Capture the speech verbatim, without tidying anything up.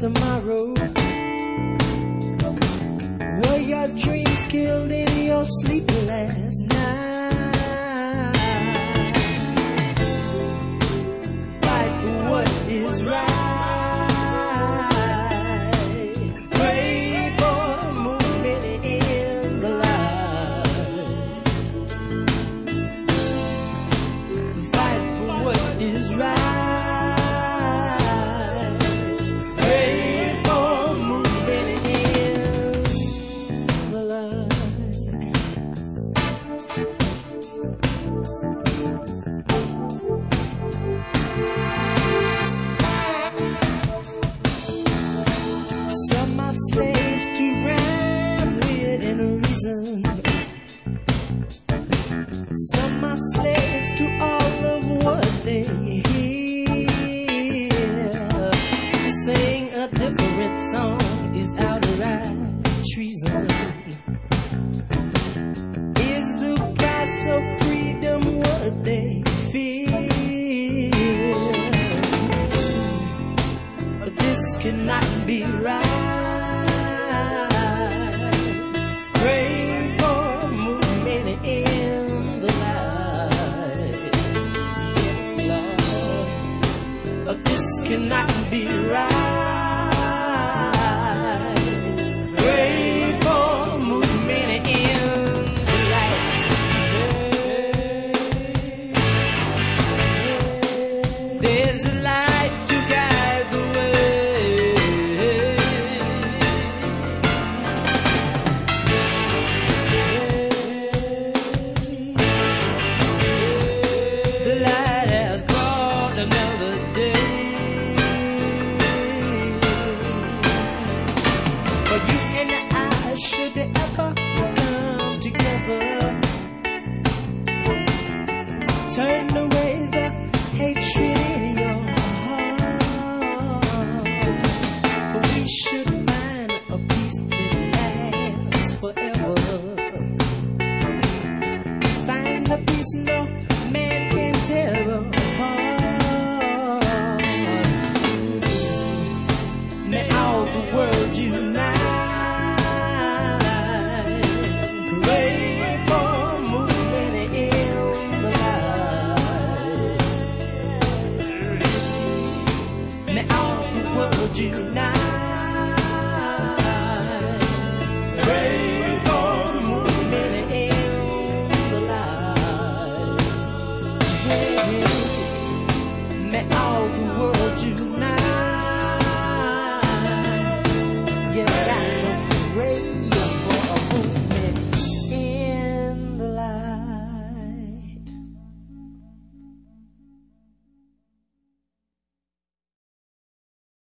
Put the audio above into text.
tomorrow. Were your dreams killed in your sleep last night? Fight for what is right. Pray for a movement in the light. Fight for what is right. Slaves to rhyme, wit, and reason. Some are slaves to all of what they hear. To sing a different song is outright treason. Is the price of freedom what they feel? But this cannot be right. This cannot be right. Pray for movement in the light. There's a light to guide the way. The light has brought another day. Should they ever come together, turn away the hatred in your heart. For we should find a peace to last forever. Find the peace no man can tear apart. May all the world unite. May all the world unite.